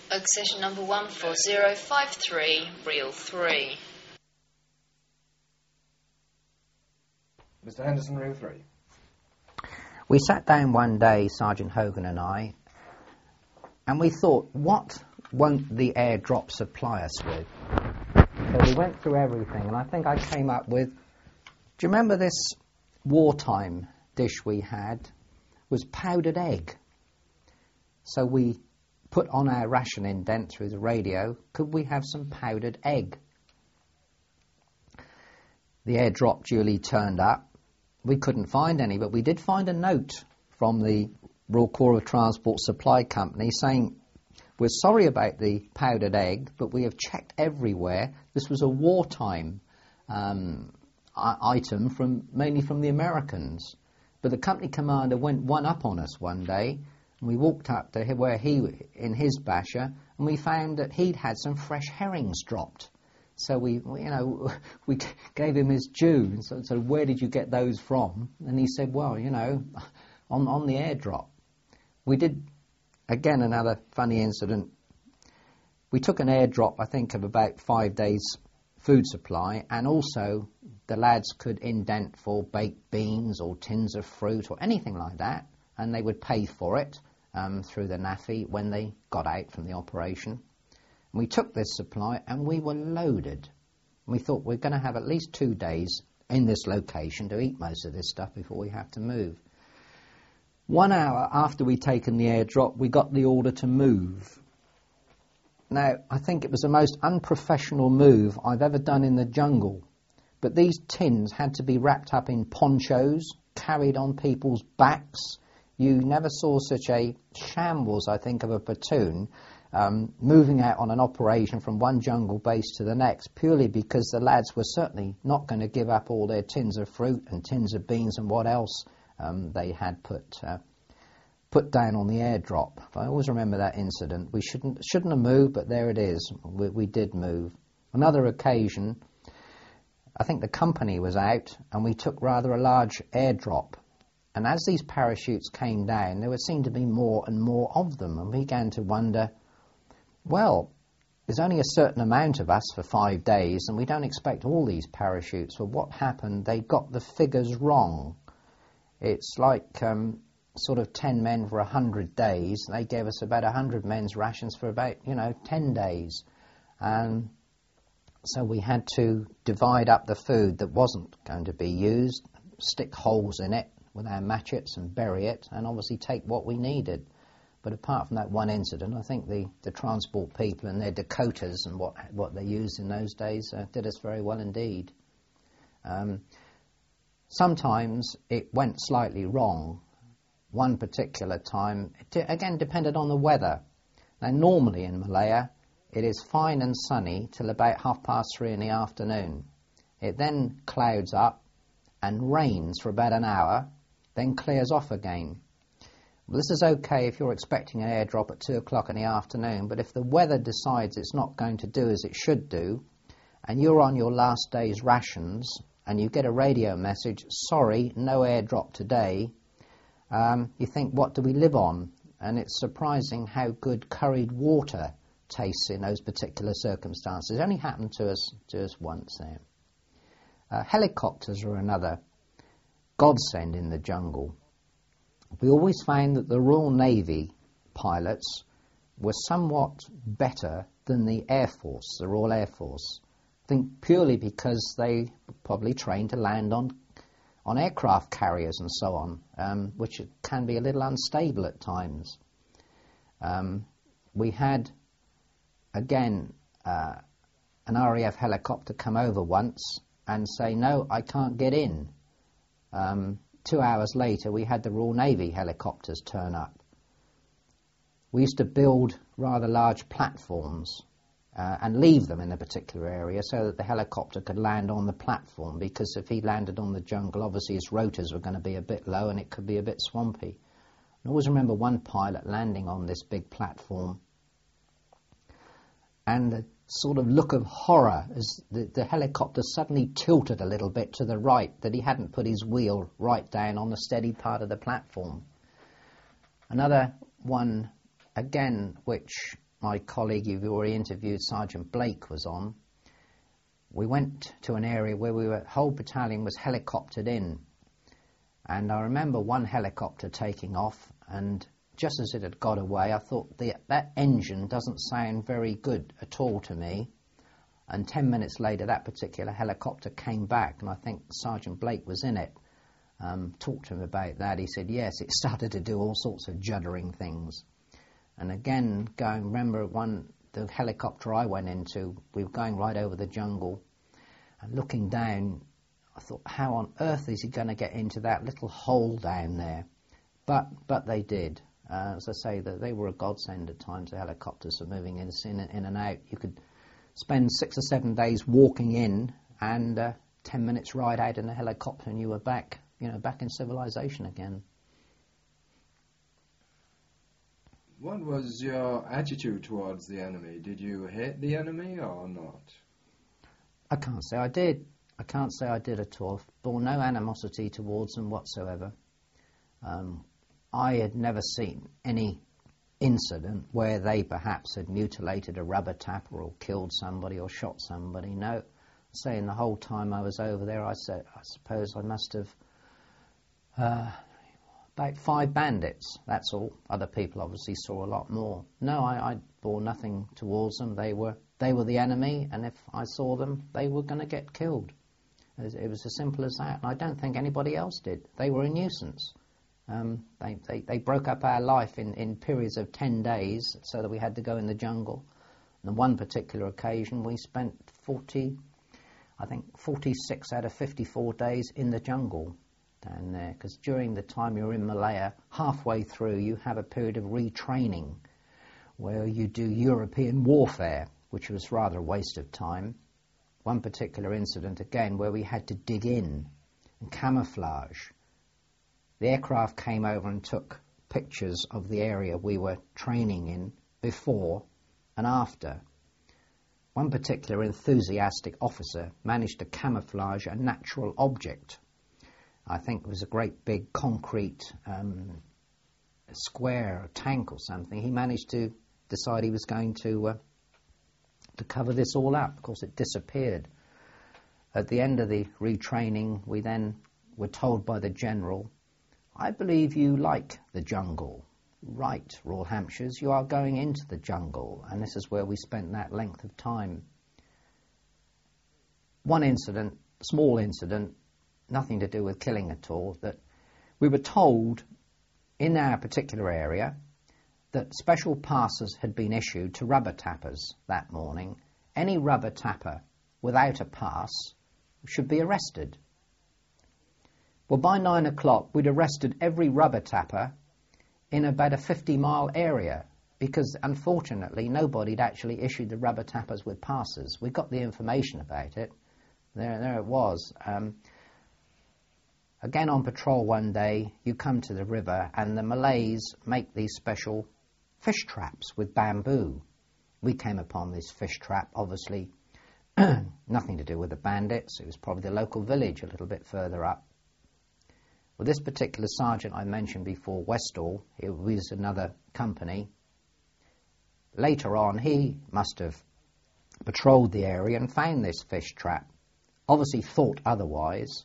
Accession number 14053, reel 3. Mr. Henderson, reel 3. We sat down one day, Sergeant Hogan and I, and we thought, what won't the airdrop supply us with? So we went through everything, and I think I came up with, do you remember this wartime dish we had was powdered egg? So we put on our ration indent through the radio, could we have some powdered egg? The airdrop duly turned up. We couldn't find any, but we did find a note from the Royal Corps of Transport Supply Company saying, we're sorry about the powdered egg, but we have checked everywhere. This was a wartime item mainly from the Americans. But the company commander went one up on us one day, and we walked up to where he, in his basher, and we found that he'd had some fresh herrings dropped. So we gave him his due. So where did you get those from? And he said, well, on the airdrop. We did, again, another funny incident. We took an airdrop, I think, of about 5 days' food supply, and also the lads could indent for baked beans or tins of fruit or anything like that, and they would pay for it through the NAFI when they got out from the operation. We took this supply and we were loaded. We thought we're going to have at least 2 days in this location to eat most of this stuff before we have to move. 1 hour after we'd taken the airdrop, we got the order to move. Now, I think it was the most unprofessional move I've ever done in the jungle. But these tins had to be wrapped up in ponchos, carried on people's backs. You never saw such a shambles, I think, of a platoon moving out on an operation from one jungle base to the next, purely because the lads were certainly not going to give up all their tins of fruit and tins of beans and what else they had put down on the airdrop. I always remember that incident. We shouldn't have moved, but there it is. We did move. Another occasion, I think the company was out, and we took rather a large airdrop. And as these parachutes came down, there would seem to be more and more of them, and we began to wonder, well, there's only a certain amount of us for 5 days, and we don't expect all these parachutes. Well, what happened? They got the figures wrong. It's like sort of 10 men for 100 days. They gave us about 100 men's rations for about, 10 days. And so we had to divide up the food that wasn't going to be used, stick holes in it with our matchets and bury it, and obviously take what we needed. But apart from that one incident, I think the transport people and their Dakotas and what they used in those days did us very well indeed. Sometimes it went slightly wrong. One particular time, again, depended on the weather. Now, normally in Malaya, it is fine and sunny till about 3:30 in the afternoon. It then clouds up and rains for about an hour, then clears off again. Well, this is okay if you're expecting an airdrop at 2 o'clock in the afternoon, but if the weather decides it's not going to do as it should do, and you're on your last day's rations, and you get a radio message, sorry, no airdrop today, you think, what do we live on? And it's surprising how good curried water tastes in those particular circumstances. It only happened to us once there. Helicopters are another godsend in the jungle. We always found that the Royal Navy pilots were somewhat better than the Air Force, the Royal Air Force. I think purely because they were probably trained to land on aircraft carriers and so on, which can be a little unstable at times. We had, again, an RAF helicopter come over once and say, no, I can't get in. 2 hours later, we had the Royal Navy helicopters turn up. We used to build rather large platforms and leave them in a particular area so that the helicopter could land on the platform, because if he landed on the jungle, obviously his rotors were going to be a bit low and it could be a bit swampy. I always remember one pilot landing on this big platform, and the sort of look of horror as the helicopter suddenly tilted a little bit to the right, that he hadn't put his wheel right down on the steady part of the platform. Another one, again, which my colleague you've already interviewed, Sergeant Blake, was on, we went to an area where whole battalion was helicoptered in. And I remember one helicopter taking off, and just as it had got away, I thought that engine doesn't sound very good at all to me. And 10 minutes later, that particular helicopter came back, and I think Sergeant Blake was in it. Talked to him about that. He said, yes, it started to do all sorts of juddering things. And again, remember the helicopter I went into, we were going right over the jungle, and looking down, I thought, how on earth is he going to get into that little hole down there? But they did. As I say, they were a godsend at times, the helicopters for moving in and out. You could spend 6 or 7 days walking in, and 10 minutes ride out in a helicopter, and you were back in civilization again. What was your attitude towards the enemy? Did you hate the enemy or not? I can't say I did. I can't say I did at all. Bore no animosity towards them whatsoever. I had never seen any incident where they perhaps had mutilated a rubber tapper or killed somebody or shot somebody. No. Saying the whole time I was over there, I suppose I must have about 5 bandits, that's all. Other people obviously saw a lot more. No, I bore nothing towards them. They were the enemy, and if I saw them, they were going to get killed. It was as simple as that. And I don't think anybody else did. They were a nuisance. They broke up our life in periods of 10 days so that we had to go in the jungle. On one particular occasion, we spent 46 out of 54 days in the jungle down there, because during the time you're in Malaya, halfway through you have a period of retraining where you do European warfare, which was rather a waste of time. One particular incident, again, where we had to dig in and camouflage. The aircraft came over and took pictures of the area we were training in before and after. One particular enthusiastic officer managed to camouflage a natural object. I think it was a great big concrete square, a tank or something. He managed to decide he was going to cover this all up. Of course, it disappeared. At the end of the retraining, we then were told by the general, I believe you like the jungle. Right, Royal Hampshires, you are going into the jungle. And this is where we spent that length of time. One incident, small incident, nothing to do with killing at all, that we were told in our particular area that special passes had been issued to rubber tappers that morning. Any rubber tapper without a pass should be arrested. Well, by 9 o'clock, we'd arrested every rubber tapper in about a 50-mile area, because unfortunately nobody had actually issued the rubber tappers with passes. We got the information about it. There it was. Again on patrol one day, you come to the river and the Malays make these special fish traps with bamboo. We came upon this fish trap, obviously nothing to do with the bandits. It was probably the local village a little bit further up. Well, this particular sergeant I mentioned before, Westall, he was another company. Later on, he must have patrolled the area and found this fish trap. Obviously thought otherwise,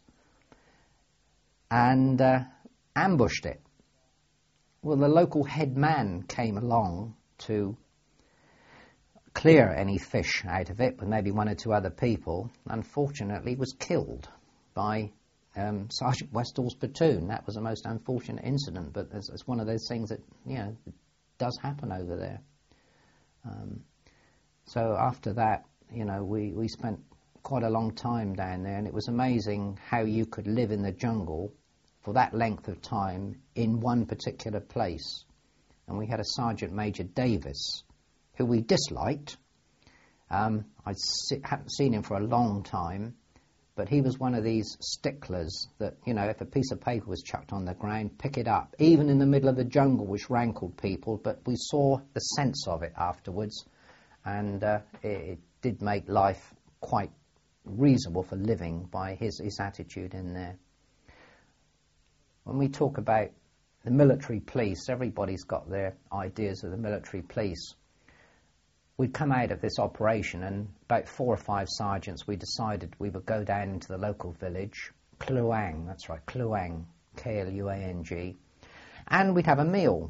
and ambushed it. Well, the local head man came along to clear any fish out of it with maybe 1 or 2 other people. Unfortunately, was killed by Sergeant Westall's platoon. That was the most unfortunate incident, but it's one of those things that, does happen over there. So after that, we spent quite a long time down there, and it was amazing how you could live in the jungle for that length of time in one particular place. And we had a Sergeant Major Davis, who we disliked. I hadn't seen him for a long time, but he was one of these sticklers that, if a piece of paper was chucked on the ground, pick it up, even in the middle of the jungle, which rankled people, but we saw the sense of it afterwards, and it did make life quite reasonable for living by his attitude in there. When we talk about the military police, everybody's got their ideas of the military police. we'd come out of this operation, and about 4 or 5 sergeants, we decided we would go down into the local village, Kluang, that's right, Kluang, K-L-U-A-N-G, and we'd have a meal.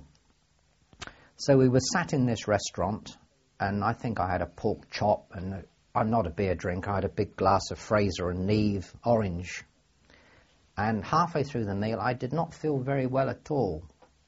So we were sat in this restaurant, and I think I had a pork chop, and I'm not a beer drinker, I had a big glass of Fraser and Neve orange. And halfway through the meal, I did not feel very well at all.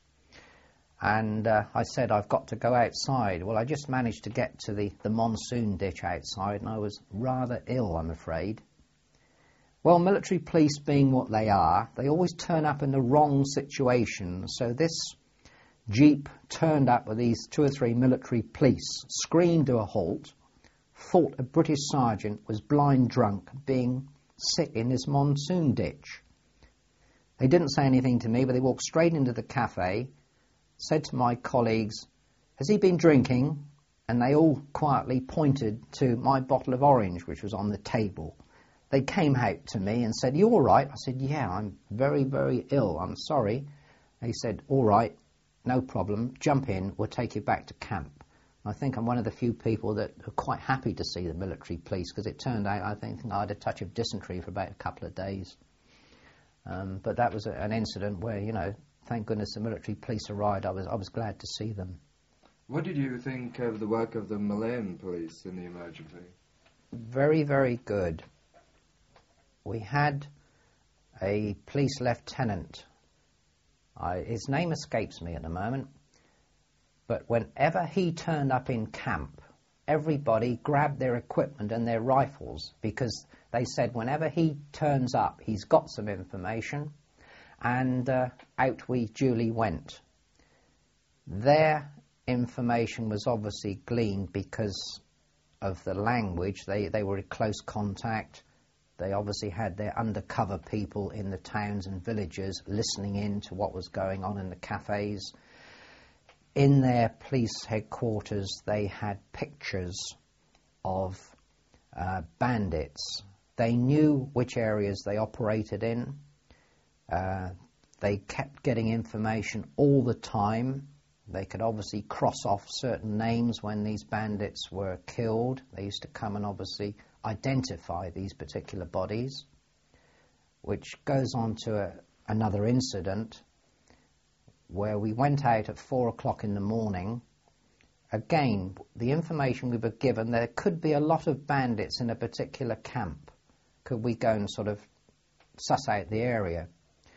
And I said, I've got to go outside. Well, I just managed to get to the monsoon ditch outside, and I was rather ill, I'm afraid. Well, military police being what they are, they always turn up in the wrong situation. So this jeep turned up with these 2 or 3 military police, screamed to a halt, thought a British sergeant was blind drunk, being sick in this monsoon ditch. They didn't say anything to me, but they walked straight into the cafe, said to my colleagues, has he been drinking? And they all quietly pointed to my bottle of orange, which was on the table. They came out to me and said, you all right? I said, yeah, I'm very, very ill. I'm sorry. They said, all right, no problem. Jump in. We'll take you back to camp. I think I'm one of the few people that are quite happy to see the military police, because it turned out I think I had a touch of dysentery for about a couple of days. But that was an incident where, you know, thank goodness the military police arrived. I was glad to see them. What did you think of the work of the Malayan police in the emergency? Very, very good. We had a police lieutenant. His name escapes me at the moment. But whenever he turned up in camp, everybody grabbed their equipment and their rifles, because they said whenever he turns up, he's got some information. And out we duly went. Their information was obviously gleaned because of the language. They were in close contact. They obviously had their undercover people in the towns and villages listening in to what was going on in the cafes. In their police headquarters, they had pictures of bandits. They knew which areas they operated in. They kept getting information all the time. They could obviously cross off certain names when these bandits were killed. They used to come and obviously identify these particular bodies, which goes on to another incident where we went out at 4 o'clock in the morning. Again, the information we were given, there could be a lot of bandits in a particular camp. Could we go and sort of suss out the area?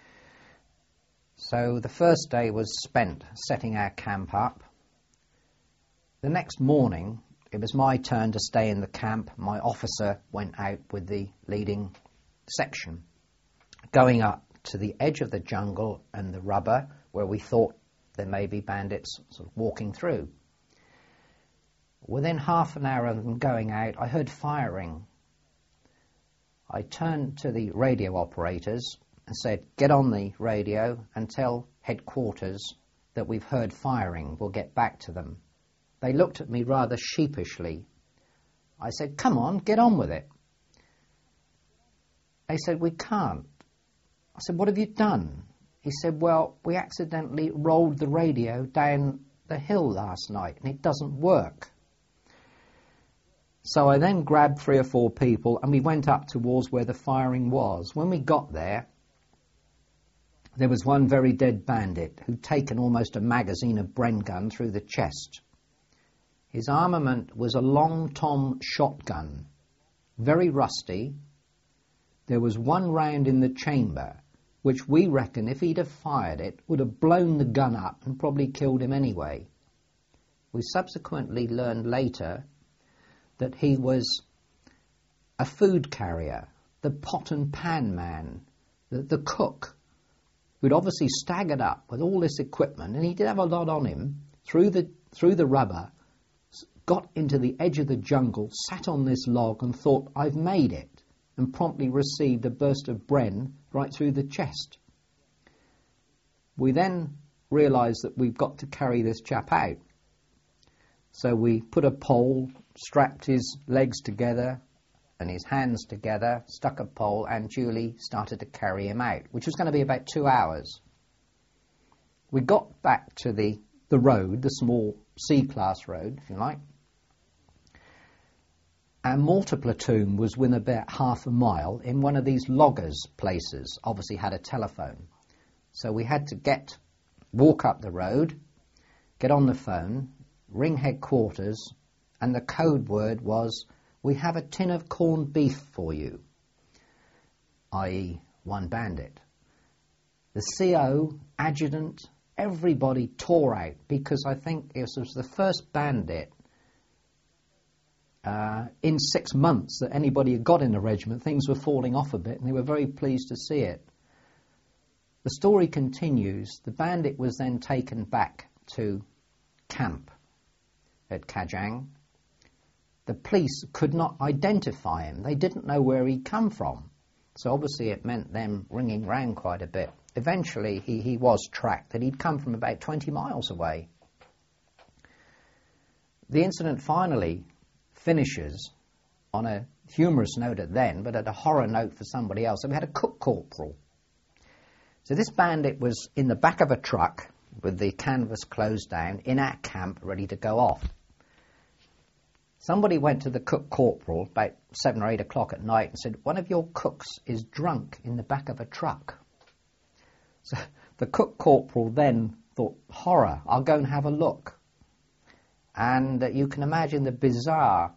So the first day was spent setting our camp up. The next morning, it was my turn to stay in the camp. My officer went out with the leading section, going up to the edge of the jungle and the rubber where we thought there may be bandits sort of walking through. Within half an hour of them going out, I heard firing. I turned to the radio operators and said, get on the radio and tell headquarters that we've heard firing. We'll get back to them. They looked at me rather sheepishly. I said, come on, get on with it. They said, we can't. I said, what have you done? He said, well, we accidentally rolled the radio down the hill last night and it doesn't work. So I then grabbed 3 or 4 people and we went up towards where the firing was. When we got there was one very dead bandit who'd taken almost a magazine of Bren gun through the chest. His armament was a long Tom shotgun, very rusty. There was 1 round in the chamber, which we reckon if he'd have fired it would have blown the gun up and probably killed him anyway. We subsequently learned later that he was a food carrier, the pot and pan man, the cook, who'd obviously staggered up with all this equipment, and he did have a lot on him, through the rubber, got into the edge of the jungle, sat on this log and thought, I've made it, and promptly received a burst of Bren right through the chest. We then realised that we've got to carry this chap out. So we put a pole, strapped his legs together and his hands together, stuck a pole, and duly started to carry him out, which was going to be about 2 hours. We got back to the road, the small C-class road, if you like, Our mortar platoon was within about half a mile in one of these loggers' places, obviously had a telephone. So we had to walk up the road, get on the phone, ring headquarters, and the code word was, "We have a tin of corned beef for you," i.e. one bandit. The CO, adjutant, everybody tore out because I think it was the first bandit in 6 months that anybody had got in the regiment. Things were falling off a bit and they were very pleased to see it. The story continues. The bandit was then taken back to camp at Kajang. The police could not identify him. They didn't know where he'd come from. So obviously it meant them ringing round quite a bit. Eventually he was tracked, and he'd come from about 20 miles away. The incident finally finishes on a humorous note then, but at a horror note for somebody else. So we had a cook corporal. So this bandit was in the back of a truck with the canvas closed down in our camp ready to go off. Somebody went to the cook corporal about 7 or 8 o'clock at night and said, "One of your cooks is drunk in the back of a truck." So the cook corporal then thought, horror, I'll go and have a look. And you can imagine the bizarre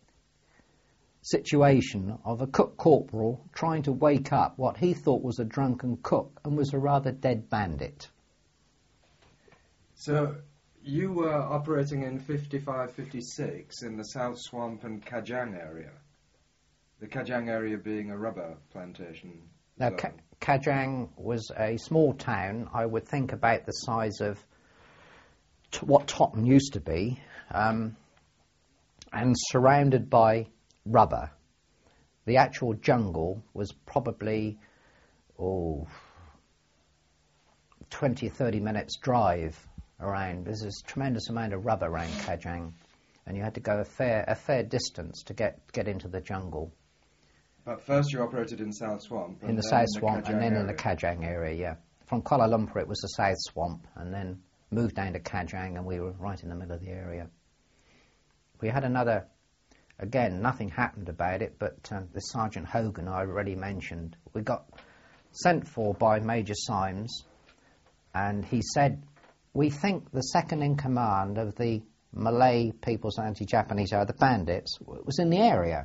situation of a cook corporal trying to wake up what he thought was a drunken cook and was a rather dead bandit. So you were operating in 55-56 in the South Swamp and Kajang area. The Kajang area being a rubber plantation. Now, Kajang was a small town, I would think about the size of what Totten used to be, and surrounded by rubber. The actual jungle was probably 20, 30 minutes drive around. There's a tremendous amount of rubber around Kajang, and you had to go a fair distance to get into the jungle. But first you operated in South Swamp. In the South Swamp and then in the Kajang area, yeah. From Kuala Lumpur it was the South Swamp, and then moved down to Kajang, and we were right in the middle of the area. We had another, again, nothing happened about it, but the Sergeant Hogan I already mentioned. We got sent for by Major Symes, and he said, "We think the second in command of the Malay People's Anti-Japanese Army, the bandits, was in the area.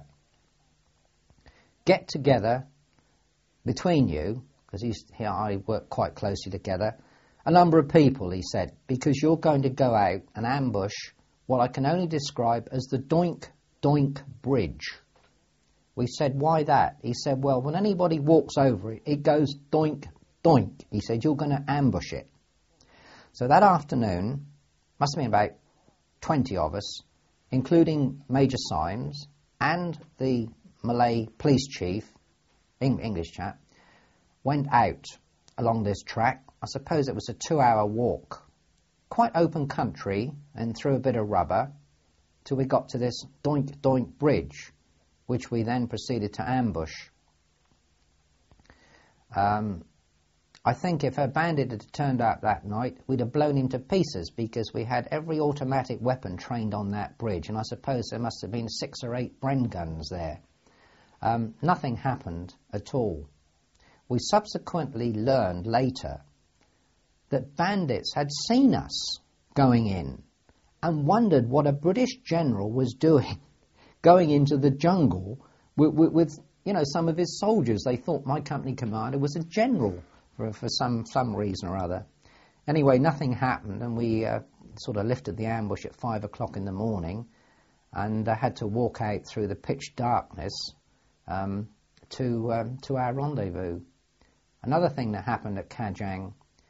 Get together between you," because I work quite closely together, "a number of people," he said, "because you're going to go out and ambush what I can only describe as the Doink Doink Bridge." We said, "Why that?" He said, "Well, when anybody walks over it, it goes doink doink." He said, "You're going to ambush it." So that afternoon, must have been about 20 of us, including Major Symes and the Malay police chief, English chap, went out along this track. I suppose it was a 2-hour walk. Quite open country and through a bit of rubber till we got to this Doink Doink Bridge, which we then proceeded to ambush. I think if a bandit had turned up that night, we'd have blown him to pieces because we had every automatic weapon trained on that bridge, and I suppose there must have been 6 or 8 Bren guns there. Nothing happened at all. We subsequently learned later that bandits had seen us going in and wondered what a British general was doing going into the jungle with some of his soldiers. They thought my company commander was a general for some reason or other. Anyway, nothing happened, and we sort of lifted the ambush at 5 o'clock in the morning, and had to walk out through the pitch darkness to our rendezvous. Another thing that happened at Kajang,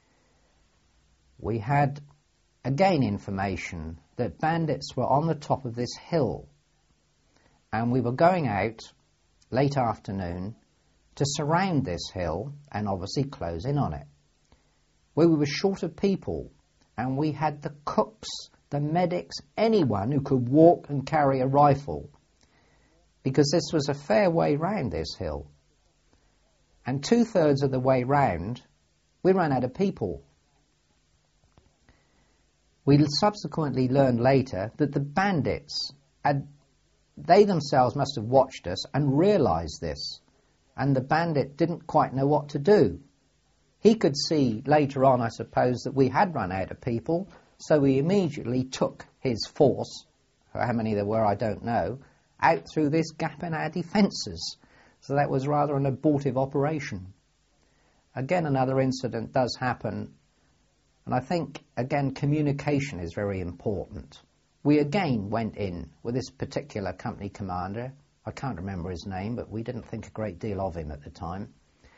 we had again information that bandits were on the top of this hill, and we were going out late afternoon to surround this hill and obviously close in on it. Where we were short of people, and we had the cooks, the medics, anyone who could walk and carry a rifle, because this was a fair way round this hill. And 2/3 of the way round, we ran out of people. We subsequently learned later that the bandits had they themselves must have watched us and realised this, and the bandit didn't quite know what to do. He could see later on, I suppose, that we had run out of people, so he immediately took his force, how many there were I don't know, out through this gap in our defences. So that was rather an abortive operation. Again, another incident does happen, and I think, again, communication is very important. We again went in with this particular company commander. I can't remember his name, but we didn't think a great deal of him at the time.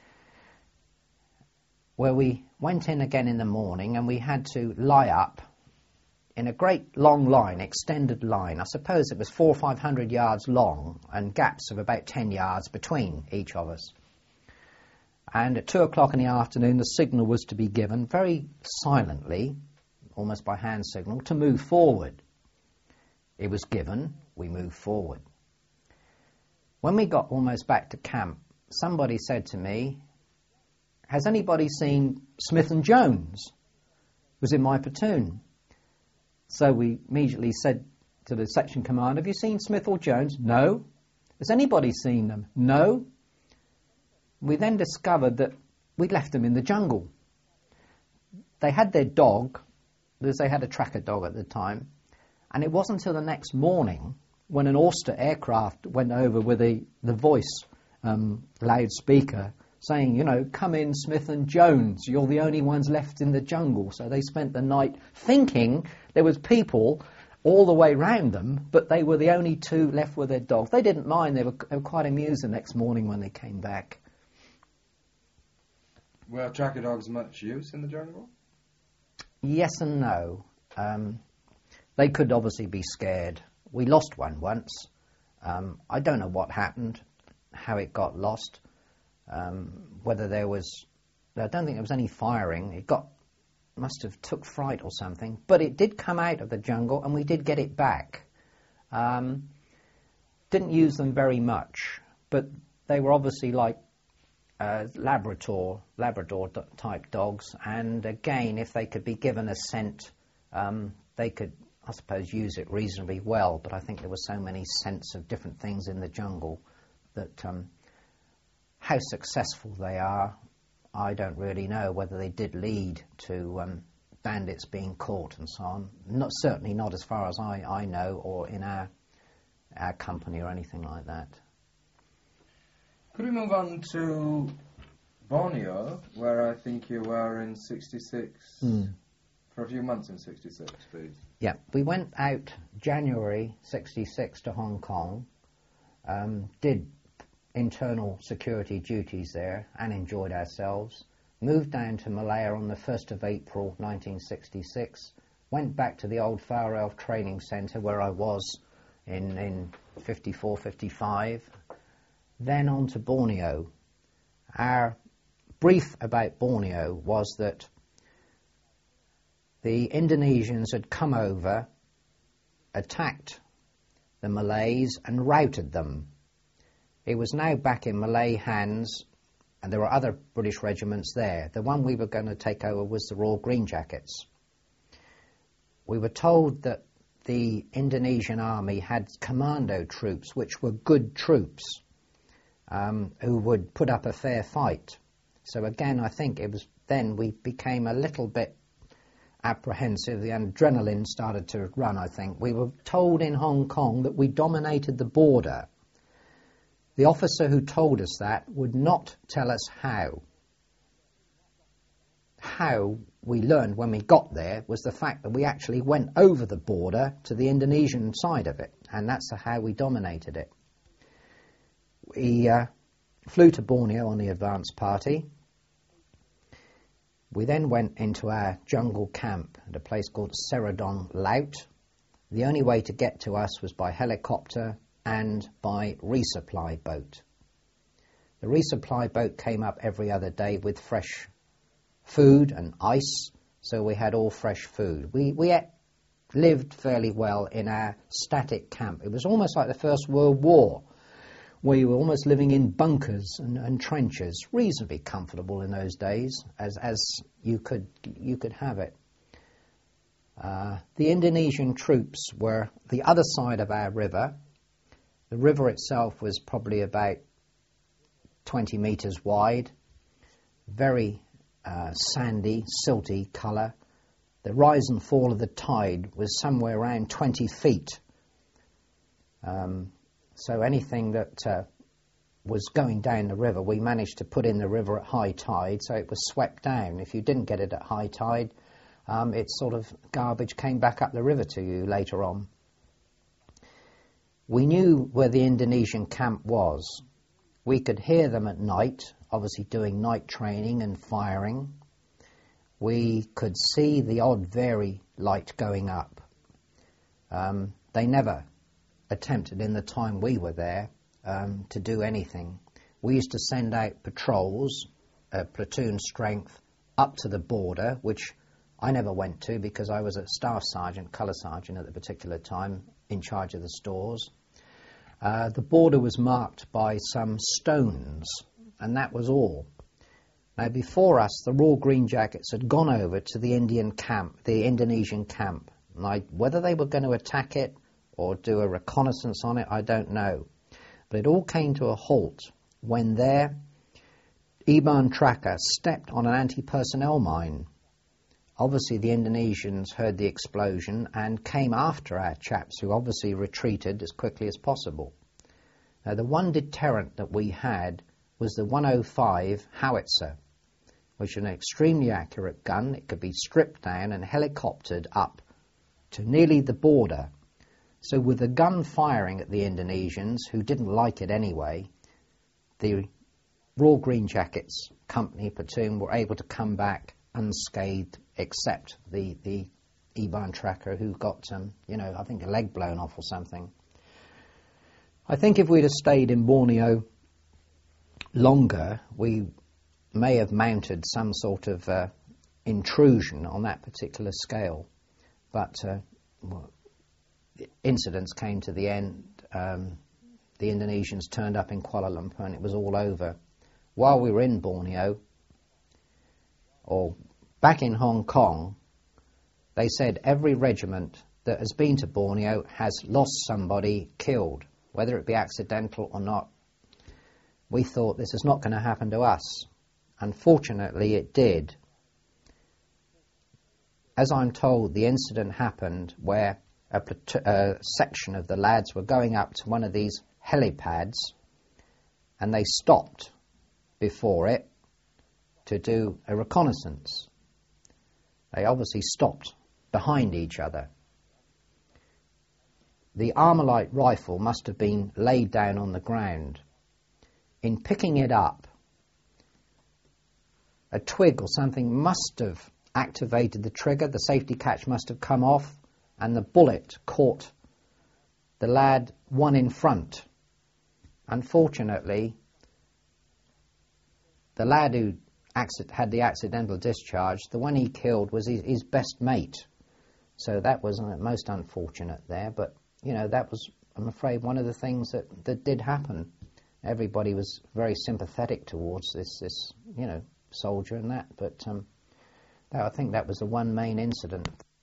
Where we went in again in the morning and we had to lie up in a great long line, extended line. I suppose it was 400 or 500 yards long and gaps of about 10 yards between each of us. And at 2 o'clock in the afternoon, the signal was to be given very silently, almost by hand signal, to move forward. It was given, we moved forward. When we got almost back to camp, somebody said to me, "Has anybody seen Smith and Jones?" It was in my platoon. So we immediately said to the section commander, "Have you seen Smith or Jones?" "No." "Has anybody seen them?" "No." We then discovered that we'd left them in the jungle. They had their dog, because they had a tracker dog at the time, and it wasn't until the next morning when an Auster aircraft went over with the voice loudspeaker saying, you know, "Come in, Smith and Jones, you're the only ones left in the jungle." So they spent the night thinking there was people all the way round them, but they were the only two left with their dogs. They didn't mind, they were quite amused the next morning when they came back. Were tracker dogs much use in the jungle? Yes and no. They could obviously be scared. We lost one once. I don't know what happened, how it got lost, whether there was... I don't think there was any firing. It must have took fright or something. But it did come out of the jungle and we did get it back. Didn't use them very much, but they were obviously like Labrador type dogs, and again, if they could be given a scent, they could, I suppose, use it reasonably well. But I think there were so many scents of different things in the jungle that how successful they are, I don't really know. Whether they did lead to bandits being caught and so on, certainly not as far as I know, or in our company or anything like that. Could we move on to Borneo, where I think you were in 66, for a few months in 66, please? Yeah, we went out January 66 to Hong Kong, did internal security duties there and enjoyed ourselves, moved down to Malaya on the 1st of April 1966, went back to the old Far Elf Training Centre where I was in 54, 55, then on to Borneo. Our brief about Borneo was that the Indonesians had come over, attacked the Malays and routed them. It was now back in Malay hands, and there were other British regiments there. The one we were going to take over was the Royal Green Jackets. We were told that the Indonesian army had commando troops, which were good troops, who would put up a fair fight. So again, I think it was then we became a little bit apprehensive. The adrenaline started to run, I think. We were told in Hong Kong that we dominated the border. The officer who told us that would not tell us how. How we learned when we got there was the fact that we actually went over the border to the Indonesian side of it, and that's how we dominated it. We flew to Borneo on the advance party. We then went into our jungle camp at a place called Seradong Laut. The only way to get to us was by helicopter and by resupply boat. The resupply boat came up every other day with fresh food and ice, so we had all fresh food. We lived fairly well in our static camp. It was almost like the First World War, where you were almost living in bunkers and trenches, reasonably comfortable in those days, as you could have it. The Indonesian troops were the other side of our river, The river itself was probably about 20 metres wide, very sandy, silty colour. The rise and fall of the tide was somewhere around 20 feet. So anything that was going down the river, we managed to put in the river at high tide, so it was swept down. If you didn't get it at high tide, it's sort of garbage came back up the river to you later on. We knew where the Indonesian camp was. We could hear them at night, obviously doing night training and firing. We could see the odd Very light going up. They never attempted in the time we were there to do anything. We used to send out patrols, platoon strength, up to the border, which I never went to because I was a staff sergeant, colour sergeant at the particular time, in charge of the stores. The border was marked by some stones, and that was all. Now, before us, the Royal Green Jackets had gone over to the Indian camp, the Indonesian camp. Whether they were going to attack it or do a reconnaissance on it, I don't know. But it all came to a halt when their Iban tracker stepped on an anti-personnel mine. Obviously, the Indonesians heard the explosion and came after our chaps, who obviously retreated as quickly as possible. Now, the one deterrent that we had was the 105 howitzer, which is an extremely accurate gun. It could be stripped down and helicoptered up to nearly the border. So with the gun firing at the Indonesians, who didn't like it anyway, the Royal Green Jackets company platoon were able to come back unscathed, except the Iban tracker, who got, I think a leg blown off or something. I think if we'd have stayed in Borneo longer, we may have mounted some sort of intrusion on that particular scale. But incidents came to the end. The Indonesians turned up in Kuala Lumpur and it was all over. While we were in Borneo, or back in Hong Kong, they said every regiment that has been to Borneo has lost somebody killed, whether it be accidental or not. We thought this is not going to happen to us. Unfortunately, it did. As I'm told, the incident happened where a section of the lads were going up to one of these helipads and they stopped before it to do a reconnaissance. They obviously stopped behind each other. The Armalite rifle must have been laid down on the ground. In picking it up, a twig or something must have activated the trigger, the safety catch must have come off, and the bullet caught the lad one in front. Unfortunately, the lad who had the accidental discharge, the one he killed was his best mate. So that was most unfortunate there, but, that was, I'm afraid, one of the things that did happen. Everybody was very sympathetic towards this soldier and that, but I think that was the one main incident.